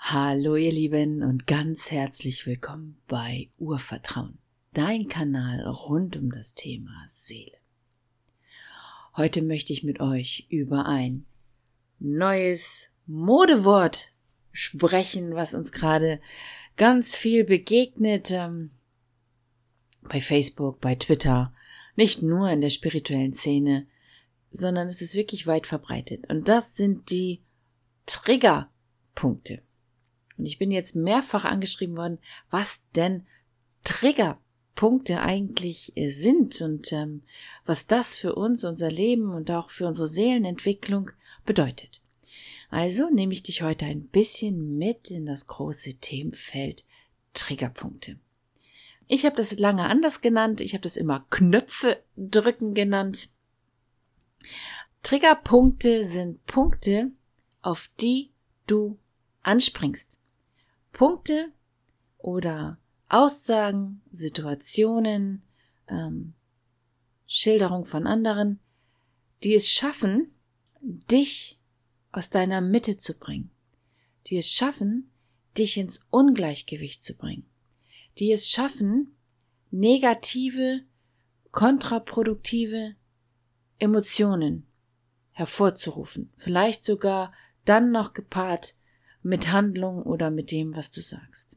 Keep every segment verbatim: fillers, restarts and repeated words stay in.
Hallo ihr Lieben und ganz herzlich willkommen bei Urvertrauen, dein Kanal rund um das Thema Seele. Heute möchte ich mit euch über ein neues Modewort sprechen, was uns gerade ganz viel begegnet, ähm, bei Facebook, bei Twitter, nicht nur in der spirituellen Szene, sondern es ist wirklich weit verbreitet. Und das sind die Triggerpunkte. Und ich bin jetzt mehrfach angeschrieben worden, was denn Triggerpunkte eigentlich sind und ähm, was das für uns, unser Leben und auch für unsere Seelenentwicklung bedeutet. Also nehme ich dich heute ein bisschen mit in das große Themenfeld Triggerpunkte. Ich habe das lange anders genannt, ich habe das immer Knöpfe drücken genannt. Triggerpunkte sind Punkte, auf die du anspringst. Punkte oder Aussagen, Situationen, ähm, Schilderung von anderen, die es schaffen, dich aus deiner Mitte zu bringen, die es schaffen, dich ins Ungleichgewicht zu bringen, die es schaffen, negative, kontraproduktive Emotionen hervorzurufen, vielleicht sogar dann noch gepaart mit Handlung oder mit dem, was du sagst.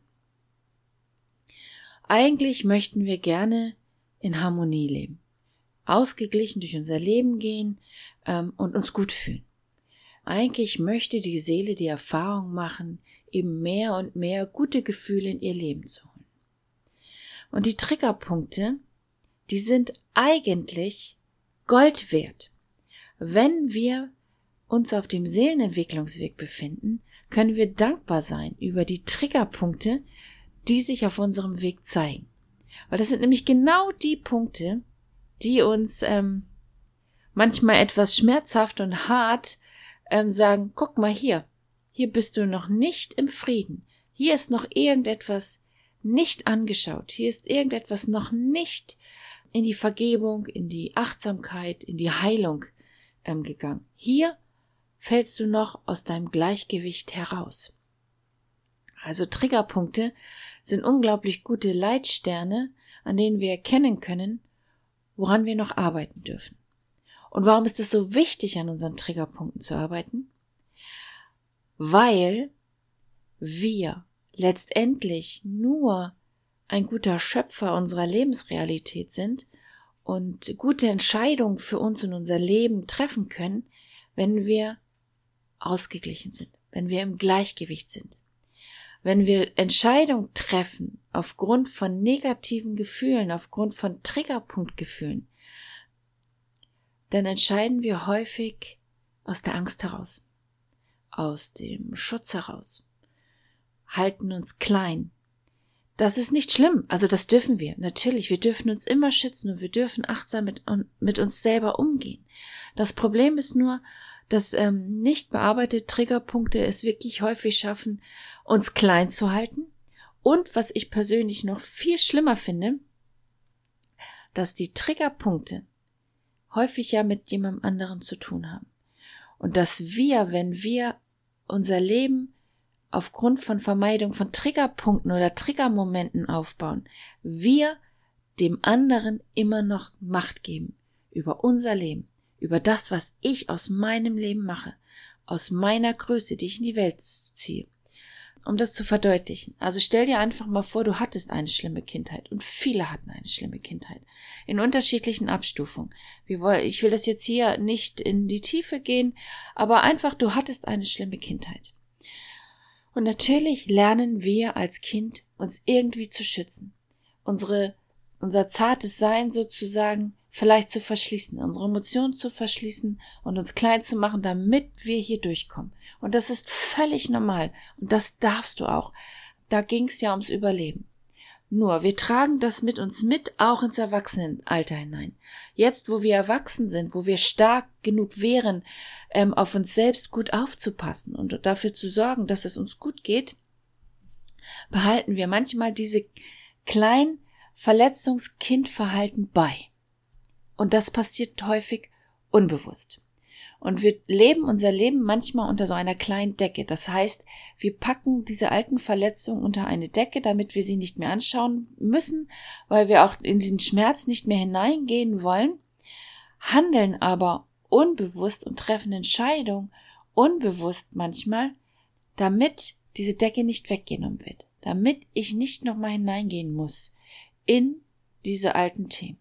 Eigentlich möchten wir gerne in Harmonie leben, ausgeglichen durch unser Leben gehen ähm, und uns gut fühlen. Eigentlich möchte die Seele die Erfahrung machen, eben mehr und mehr gute Gefühle in ihr Leben zu holen. Und die Triggerpunkte, die sind eigentlich Gold wert. Wenn wir uns auf dem Seelenentwicklungsweg befinden, können wir dankbar sein über die Triggerpunkte, die sich auf unserem Weg zeigen. Weil das sind nämlich genau die Punkte, die uns ähm, manchmal etwas schmerzhaft und hart ähm, sagen, guck mal hier, hier bist du noch nicht im Frieden, hier ist noch irgendetwas nicht angeschaut, hier ist irgendetwas noch nicht in die Vergebung, in die Achtsamkeit, in die Heilung ähm, gegangen. Hier fällst du noch aus deinem Gleichgewicht heraus. Also Triggerpunkte sind unglaublich gute Leitsterne, an denen wir erkennen können, woran wir noch arbeiten dürfen. Und warum ist es so wichtig, an unseren Triggerpunkten zu arbeiten? Weil wir letztendlich nur ein guter Schöpfer unserer Lebensrealität sind und gute Entscheidungen für uns und unser Leben treffen können, wenn wir ausgeglichen sind, wenn wir im Gleichgewicht sind. Wenn wir Entscheidungen treffen aufgrund von negativen Gefühlen, aufgrund von Triggerpunktgefühlen, dann entscheiden wir häufig aus der Angst heraus, aus dem Schutz heraus, halten uns klein. Das ist nicht schlimm, also das dürfen wir, natürlich, wir dürfen uns immer schützen und wir dürfen achtsam mit, mit uns selber umgehen. Das Problem ist nur, dass ähm, nicht bearbeitete Triggerpunkte es wirklich häufig schaffen, uns klein zu halten. Und was ich persönlich noch viel schlimmer finde, dass die Triggerpunkte häufig ja mit jemandem anderen zu tun haben. Und dass wir, wenn wir unser Leben aufgrund von Vermeidung von Triggerpunkten oder Triggermomenten aufbauen, wir dem anderen immer noch Macht geben über unser Leben. Über das, was ich aus meinem Leben mache, aus meiner Größe, die ich in die Welt ziehe. Um das zu verdeutlichen. Also stell dir einfach mal vor, du hattest eine schlimme Kindheit und viele hatten eine schlimme Kindheit. In unterschiedlichen Abstufungen. Ich will das jetzt hier nicht in die Tiefe gehen, aber einfach, du hattest eine schlimme Kindheit. Und natürlich lernen wir als Kind, uns irgendwie zu schützen. Unsere, unser zartes Sein sozusagen vielleicht zu verschließen, unsere Emotionen zu verschließen und uns klein zu machen, damit wir hier durchkommen. Und das ist völlig normal und das darfst du auch. Da ging es ja ums Überleben. Nur, wir tragen das mit uns mit, auch ins Erwachsenenalter hinein. Jetzt, wo wir erwachsen sind, wo wir stark genug wären, ähm, auf uns selbst gut aufzupassen und dafür zu sorgen, dass es uns gut geht, behalten wir manchmal diese kleinen Verletzungskindverhalten bei. Und das passiert häufig unbewusst. Und wir leben unser Leben manchmal unter so einer kleinen Decke. Das heißt, wir packen diese alten Verletzungen unter eine Decke, damit wir sie nicht mehr anschauen müssen, weil wir auch in diesen Schmerz nicht mehr hineingehen wollen, handeln aber unbewusst und treffen Entscheidungen, unbewusst manchmal, damit diese Decke nicht weggenommen wird, damit ich nicht nochmal hineingehen muss in diese alten Themen.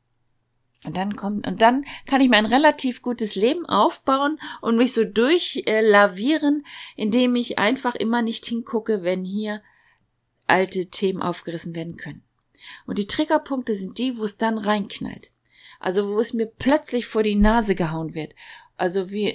Und dann kommt, und dann kann ich mir ein relativ gutes Leben aufbauen und mich so durchlavieren, indem ich einfach immer nicht hingucke, wenn hier alte Themen aufgerissen werden können. Und die Triggerpunkte sind die, wo es dann reinknallt. Also wo es mir plötzlich vor die Nase gehauen wird. Also wie,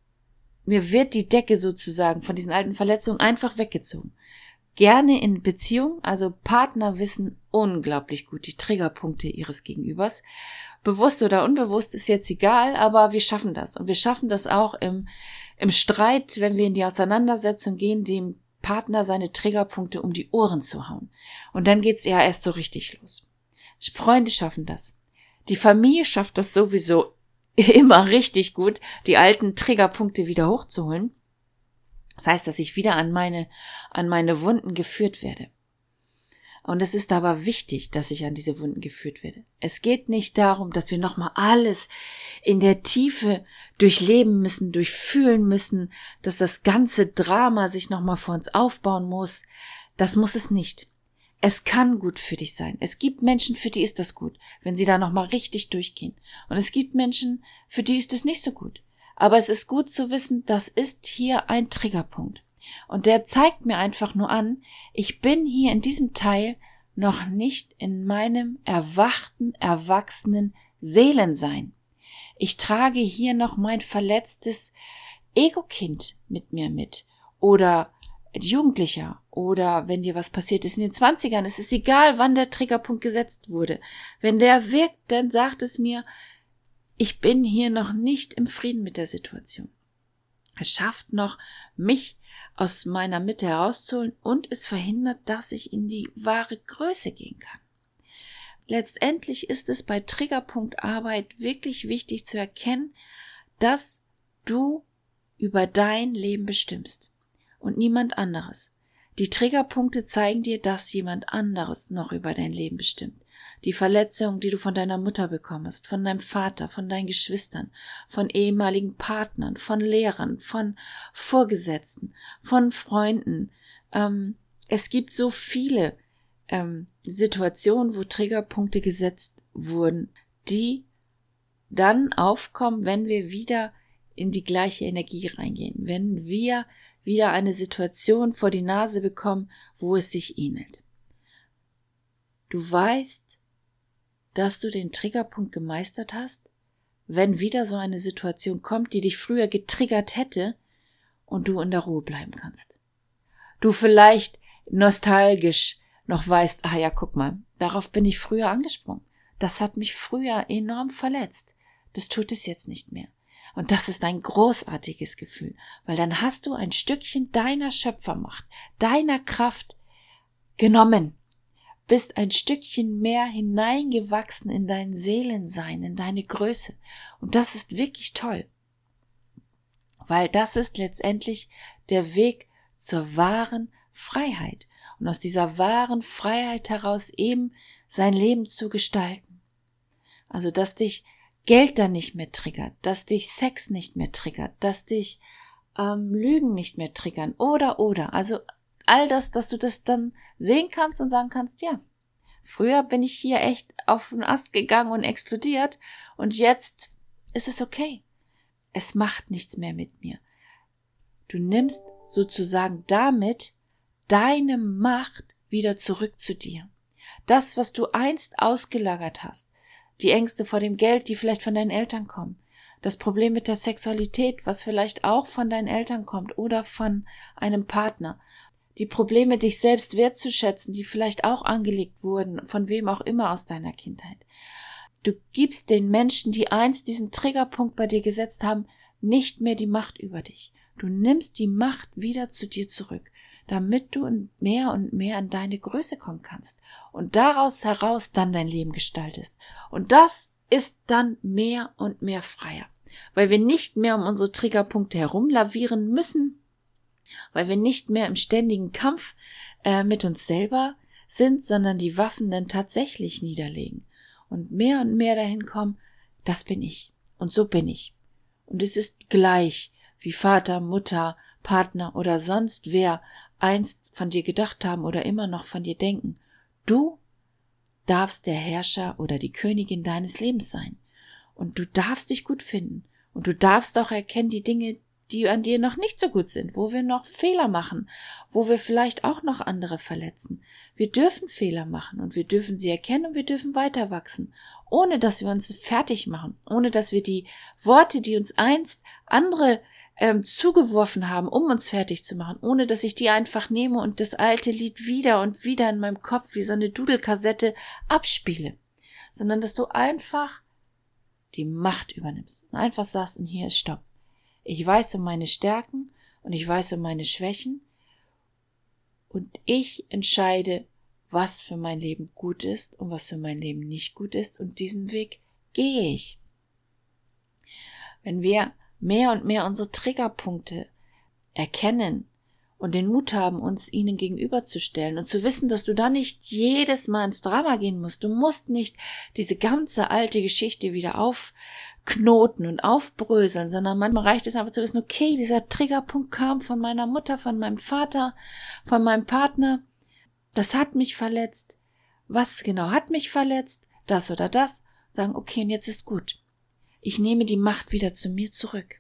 mir wird die Decke sozusagen von diesen alten Verletzungen einfach weggezogen. Gerne in Beziehung, also Partner wissen unglaublich gut die Triggerpunkte ihres Gegenübers. Bewusst oder unbewusst ist jetzt egal, aber wir schaffen das. Und wir schaffen das auch im, im Streit, wenn wir in die Auseinandersetzung gehen, dem Partner seine Triggerpunkte um die Ohren zu hauen. Und dann geht's ja erst so richtig los. Freunde schaffen das. Die Familie schafft das sowieso immer richtig gut, die alten Triggerpunkte wieder hochzuholen. Das heißt, dass ich wieder an meine, an meine Wunden geführt werde. Und es ist aber wichtig, dass ich an diese Wunden geführt werde. Es geht nicht darum, dass wir nochmal alles in der Tiefe durchleben müssen, durchfühlen müssen, dass das ganze Drama sich nochmal vor uns aufbauen muss. Das muss es nicht. Es kann gut für dich sein. Es gibt Menschen, für die ist das gut, wenn sie da nochmal richtig durchgehen. Und es gibt Menschen, für die ist es nicht so gut. Aber es ist gut zu wissen, das ist hier ein Triggerpunkt. Und der zeigt mir einfach nur an, ich bin hier in diesem Teil noch nicht in meinem erwachten, erwachsenen Seelensein. Ich trage hier noch mein verletztes Ego-Kind mit mir mit. Oder Jugendlicher. Oder wenn dir was passiert ist in den Zwanzigern. Es ist egal, wann der Triggerpunkt gesetzt wurde. Wenn der wirkt, dann sagt es mir, ich bin hier noch nicht im Frieden mit der Situation. Es schafft noch, mich aus meiner Mitte herauszuholen und es verhindert, dass ich in die wahre Größe gehen kann. Letztendlich ist es bei Triggerpunktarbeit wirklich wichtig zu erkennen, dass du über dein Leben bestimmst und niemand anderes. Die Triggerpunkte zeigen dir, dass jemand anderes noch über dein Leben bestimmt. Die Verletzung, die du von deiner Mutter bekommen hast, von deinem Vater, von deinen Geschwistern, von ehemaligen Partnern, von Lehrern, von Vorgesetzten, von Freunden. Ähm, es gibt so viele ähm, Situationen, wo Triggerpunkte gesetzt wurden, die dann aufkommen, wenn wir wieder in die gleiche Energie reingehen, wenn wir wieder eine Situation vor die Nase bekommen, wo es sich ähnelt. Du weißt, dass du den Triggerpunkt gemeistert hast, wenn wieder so eine Situation kommt, die dich früher getriggert hätte und du in der Ruhe bleiben kannst. Du vielleicht nostalgisch noch weißt, ah ja, guck mal, darauf bin ich früher angesprungen. Das hat mich früher enorm verletzt. Das tut es jetzt nicht mehr. Und das ist ein großartiges Gefühl, weil dann hast du ein Stückchen deiner Schöpfermacht, deiner Kraft genommen, bist ein Stückchen mehr hineingewachsen in dein Seelensein, in deine Größe. Und das ist wirklich toll, weil das ist letztendlich der Weg zur wahren Freiheit. Und aus dieser wahren Freiheit heraus eben sein Leben zu gestalten. Also, dass dich Geld dann nicht mehr triggert, dass dich Sex nicht mehr triggert, dass dich ähm, Lügen nicht mehr triggern oder, oder. Also all das, dass du das dann sehen kannst und sagen kannst, ja, früher bin ich hier echt auf den Ast gegangen und explodiert und jetzt ist es okay. Es macht nichts mehr mit mir. Du nimmst sozusagen damit deine Macht wieder zurück zu dir. Das, was du einst ausgelagert hast, die Ängste vor dem Geld, die vielleicht von deinen Eltern kommen, das Problem mit der Sexualität, was vielleicht auch von deinen Eltern kommt oder von einem Partner, die Probleme, dich selbst wertzuschätzen, die vielleicht auch angelegt wurden, von wem auch immer aus deiner Kindheit. Du gibst den Menschen, die einst diesen Triggerpunkt bei dir gesetzt haben, nicht mehr die Macht über dich. Du nimmst die Macht wieder zu dir zurück, damit du mehr und mehr an deine Größe kommen kannst und daraus heraus dann dein Leben gestaltest. Und das ist dann mehr und mehr freier. weil wir nicht mehr um unsere Triggerpunkte herumlavieren müssen, weil wir nicht mehr im ständigen Kampf äh, mit uns selber sind, sondern die Waffen dann tatsächlich niederlegen und mehr und mehr dahin kommen, das bin ich und so bin ich. Und es ist gleich, wie Vater, Mutter, Partner oder sonst wer einst von dir gedacht haben oder immer noch von dir denken. Du darfst der Herrscher oder die Königin deines Lebens sein. Und du darfst dich gut finden. Und du darfst auch erkennen die Dinge, die an dir noch nicht so gut sind, wo wir noch Fehler machen, wo wir vielleicht auch noch andere verletzen. Wir dürfen Fehler machen und wir dürfen sie erkennen und wir dürfen weiter wachsen, ohne dass wir uns fertig machen, ohne dass wir die Worte, die uns einst andere ähm, zugeworfen haben, um uns fertig zu machen, ohne dass ich die einfach nehme und das alte Lied wieder und wieder in meinem Kopf wie so eine Dudelkassette abspiele, sondern dass du einfach die Macht übernimmst und einfach sagst, und hier ist Stopp. Ich weiß um meine Stärken und ich weiß um meine Schwächen und ich entscheide, was für mein Leben gut ist und was für mein Leben nicht gut ist und diesen Weg gehe ich. Wenn wir mehr und mehr unsere Triggerpunkte erkennen und den Mut haben, uns ihnen gegenüberzustellen und zu wissen, dass du da nicht jedes Mal ins Drama gehen musst. Du musst nicht diese ganze alte Geschichte wieder aufknoten und aufbröseln, sondern manchmal reicht es einfach zu wissen, okay, dieser Triggerpunkt kam von meiner Mutter, von meinem Vater, von meinem Partner. Das hat mich verletzt. Was genau hat mich verletzt? Das oder das. Sagen, okay, und jetzt ist gut. Ich nehme die Macht wieder zu mir zurück.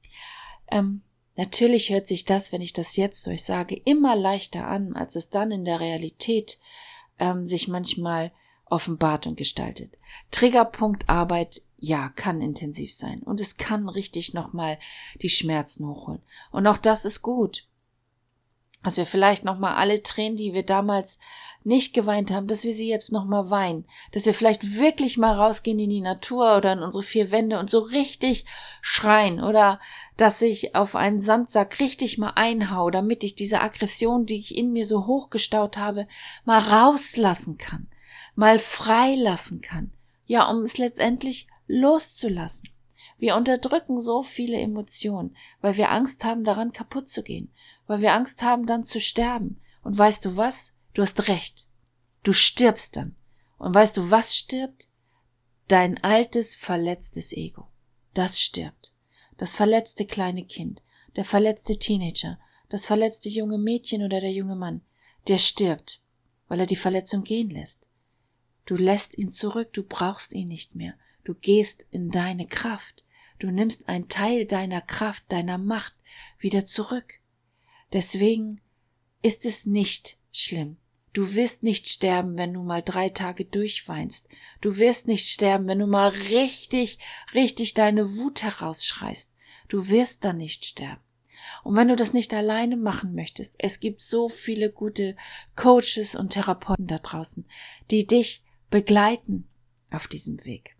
Ähm, Natürlich hört sich das, wenn ich das jetzt euch sage, immer leichter an, als es dann in der Realität ähm, sich manchmal offenbart und gestaltet. Triggerpunktarbeit, ja, kann intensiv sein und es kann richtig nochmal die Schmerzen hochholen. Und auch das ist gut, dass wir vielleicht nochmal alle Tränen, die wir damals nicht geweint haben, dass wir sie jetzt nochmal weinen, dass wir vielleicht wirklich mal rausgehen in die Natur oder in unsere vier Wände und so richtig schreien oder dass ich auf einen Sandsack richtig mal einhau, damit ich diese Aggression, die ich in mir so hochgestaut habe, mal rauslassen kann, mal freilassen kann, ja, um es letztendlich loszulassen. Wir unterdrücken so viele Emotionen, weil wir Angst haben, daran kaputt zu gehen, weil wir Angst haben, dann zu sterben. Und weißt du was? Du hast recht. Du stirbst dann. Und weißt du, was stirbt? Dein altes, verletztes Ego. Das stirbt. Das verletzte kleine Kind, der verletzte Teenager, das verletzte junge Mädchen oder der junge Mann, der stirbt, weil er die Verletzung gehen lässt. Du lässt ihn zurück, du brauchst ihn nicht mehr. Du gehst in deine Kraft. Du nimmst einen Teil deiner Kraft, deiner Macht wieder zurück. Deswegen ist es nicht schlimm. Du wirst nicht sterben, wenn du mal drei Tage durchweinst. Du wirst nicht sterben, wenn du mal richtig, richtig deine Wut herausschreist. Du wirst dann nicht sterben. Und wenn du das nicht alleine machen möchtest, es gibt so viele gute Coaches und Therapeuten da draußen, die dich begleiten auf diesem Weg,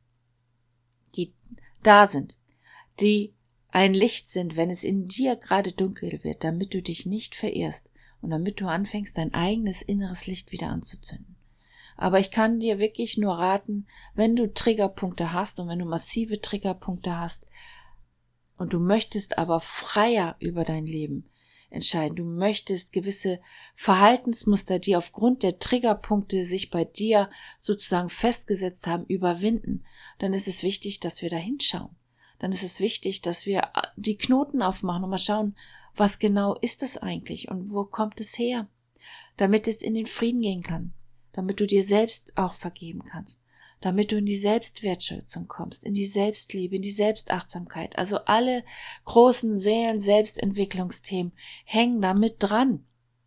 die da sind, die ein Licht sind, wenn es in dir gerade dunkel wird, damit du dich nicht verirrst und damit du anfängst, dein eigenes inneres Licht wieder anzuzünden. Aber ich kann dir wirklich nur raten, wenn du Triggerpunkte hast und wenn du massive Triggerpunkte hast und du möchtest aber freier über dein Leben entscheiden, du möchtest gewisse Verhaltensmuster, die aufgrund der Triggerpunkte sich bei dir sozusagen festgesetzt haben, überwinden, dann ist es wichtig, dass wir da hinschauen. Dann ist es wichtig, dass wir die Knoten aufmachen und mal schauen, was genau ist es eigentlich und wo kommt es her, damit es in den Frieden gehen kann, damit du dir selbst auch vergeben kannst, damit du in die Selbstwertschätzung kommst, in die Selbstliebe, in die Selbstachtsamkeit. Also alle großen Seelen-Selbstentwicklungsthemen hängen damit dran.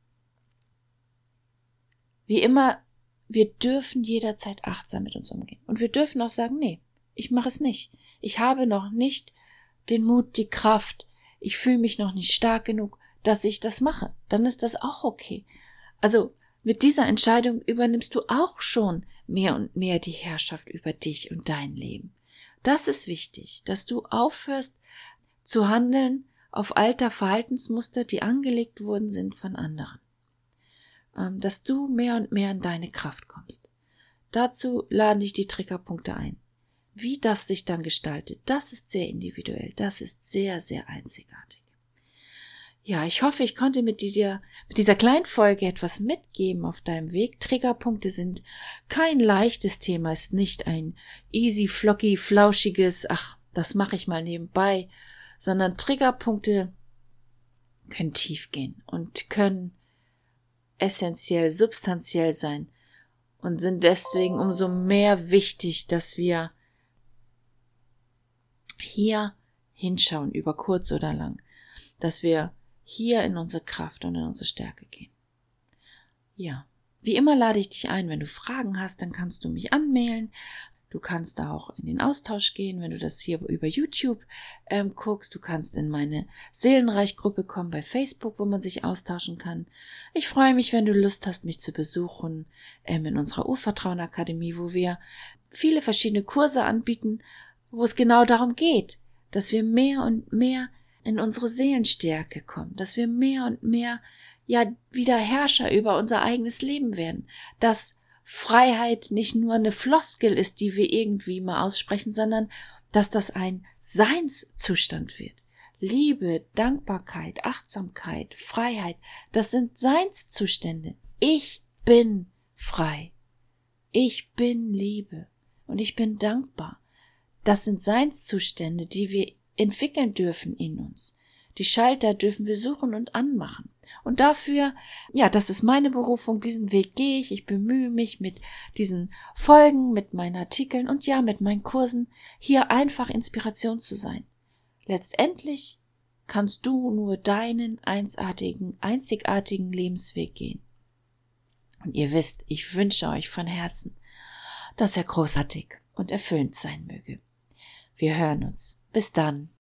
Wie immer, wir dürfen jederzeit achtsam mit uns umgehen. Und wir dürfen auch sagen, nee, ich mache es nicht. Ich habe noch nicht den Mut, die Kraft, ich fühle mich noch nicht stark genug, dass ich das mache. Dann ist das auch okay. Also mit dieser Entscheidung übernimmst du auch schon mehr und mehr die Herrschaft über dich und dein Leben. Das ist wichtig, dass du aufhörst zu handeln auf alter Verhaltensmuster, die angelegt worden sind von anderen. Dass du mehr und mehr in deine Kraft kommst. Dazu laden dich die Triggerpunkte ein. wie das sich dann gestaltet, das ist sehr individuell, das ist sehr, sehr einzigartig. Ja, ich hoffe, ich konnte mit dir, mit dieser kleinen Folge etwas mitgeben auf deinem Weg. Triggerpunkte sind kein leichtes Thema, ist nicht ein easy, flocky, flauschiges, ach, das mache ich mal nebenbei, sondern Triggerpunkte können tief gehen und können essentiell, substanziell sein und sind deswegen umso mehr wichtig, dass wir hier hinschauen, über kurz oder lang, dass wir hier in unsere Kraft und in unsere Stärke gehen. Ja, wie immer lade ich dich ein, wenn du Fragen hast, dann kannst du mich anmailen. Du kannst da auch in den Austausch gehen, wenn du das hier über YouTube ähm, guckst. Du kannst in meine Seelenreich-Gruppe kommen bei Facebook, wo man sich austauschen kann. Ich freue mich, wenn du Lust hast, mich zu besuchen ähm, in unserer Urvertrauen-Akademie, wo wir viele verschiedene Kurse anbieten, wo es genau darum geht, dass wir mehr und mehr in unsere Seelenstärke kommen, dass wir mehr und mehr ja wieder Herrscher über unser eigenes Leben werden, dass Freiheit nicht nur eine Floskel ist, die wir irgendwie mal aussprechen, sondern dass das ein Seinszustand wird. Liebe, Dankbarkeit, Achtsamkeit, Freiheit, das sind Seinszustände. Ich bin frei. Ich bin Liebe und ich bin dankbar. Das sind Seinszustände, die wir entwickeln dürfen in uns. Die Schalter dürfen wir suchen und anmachen. Und dafür, ja, das ist meine Berufung, diesen Weg gehe ich. Ich bemühe mich mit diesen Folgen, mit meinen Artikeln und ja, mit meinen Kursen, hier einfach Inspiration zu sein. Letztendlich kannst du nur deinen einzigartigen, einzigartigen Lebensweg gehen. Und ihr wisst, ich wünsche euch von Herzen, dass er großartig und erfüllend sein möge. Wir hören uns. Bis dann.